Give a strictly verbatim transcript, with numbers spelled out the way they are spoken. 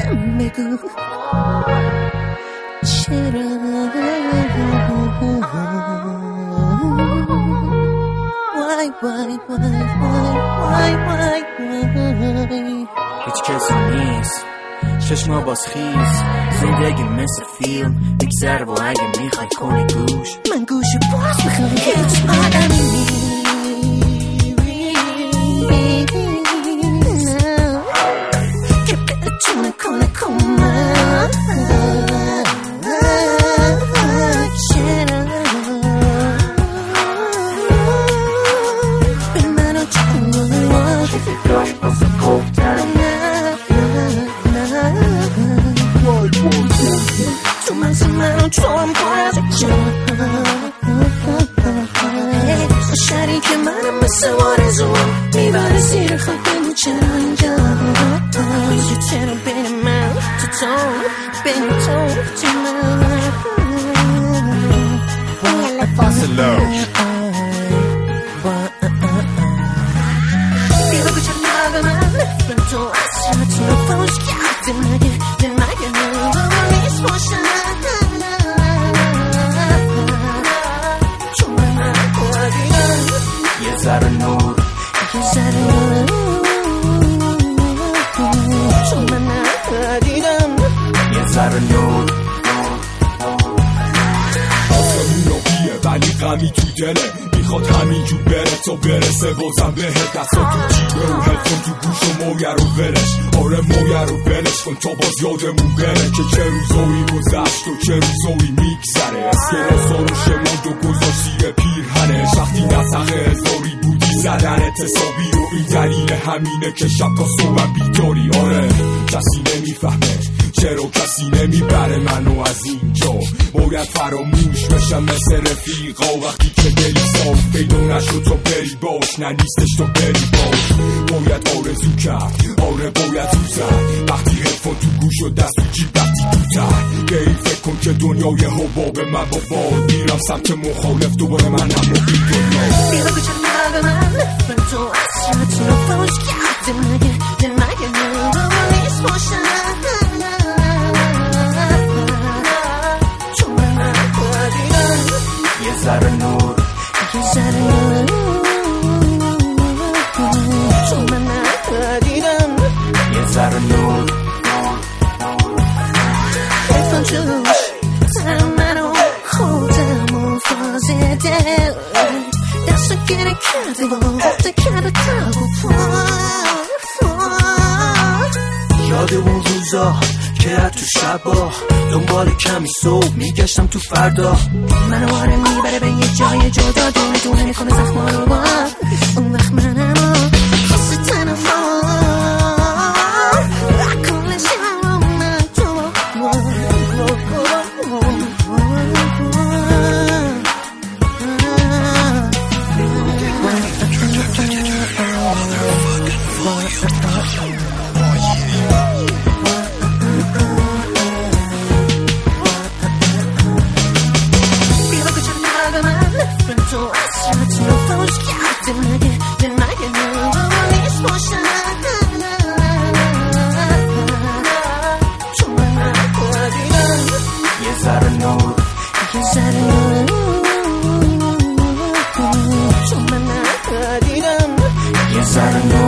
난 매구 싫어. Why, why, why, why, why, why? هیچ کسی نیست چشما باز خیز زندگی مثل فیلم بگذره و اگه میخوای کنی گوش من گوش باز میخوام هیچ آدمی نیست که بتونه کنه کمک چرا به منو چون داشت بازم گفتن تو مغز منو چون باز شریک منم مثل آرزوام میبره زیر خاک بگو چرا اینجا چرا بین من تو تو بین تو تو من فاصله بیا بگو چرا به من نفرم تو اصرت رو فوش کرده مگه ده مگه نمیدونم نیست باشم چون من نکنیم یه ذره نور یه ذره نور چون من نکنیم یه ذره نور ولی غمی تو دله میخواد همینجور بره تا برسه بازم بهت دستا تو جیبه و هلفون تو گوش و مویه رو ولش آره مویه رو ولش کن تا باز یادمون بره که چه روزایی گذشت و چه روزایی میگذره اسکلت ساروش موند و گذاشتی پیرهنش وقتی نسخه هزاری بودی زدن اتصابی و این دلیل همینه که شب تا صبح بیداری آره کسی نمیفهمه چرا کسی نمیبره منو از اینجا باید فراموش بشم مثل رفیقا وقتی که دلی صاف پیدا نشد تا بری باش نه نیستش تا بری باش باید آرزو کرد آره باید تو زد وقتی هدفون تو گوش و دست تو جیب وقتی تو تر به این فکر کن که دنیای حباب من با باد میرم سمت مخالف دوباره من هم با بی دنیا بیا بگو چرا به من نفرم تو اصرت رو فوش کرده مگه ده مگه نمیدونم نیست باشم یه ذره نور یه ذره نور چون من ندیدم یه ذره نور حیفان جوش سر منو خودم و فازه دل دستو گره کرده و خفته کرده تب و فار فار یاد اون روزا که تو شبا دنبال کمی صبح میگشتم تو فردا منو آره میبره به یه جای جدا دونه دونه میکنه زخما رو با اون وقت منم حس تنفر کل شب من تو تو اصرت رو فوش کرده مگه ده مگه نمیدونم نیست باشم چون من نکنیم یه ذره نور یه ذره نور چون من نکنیم یه ذره نور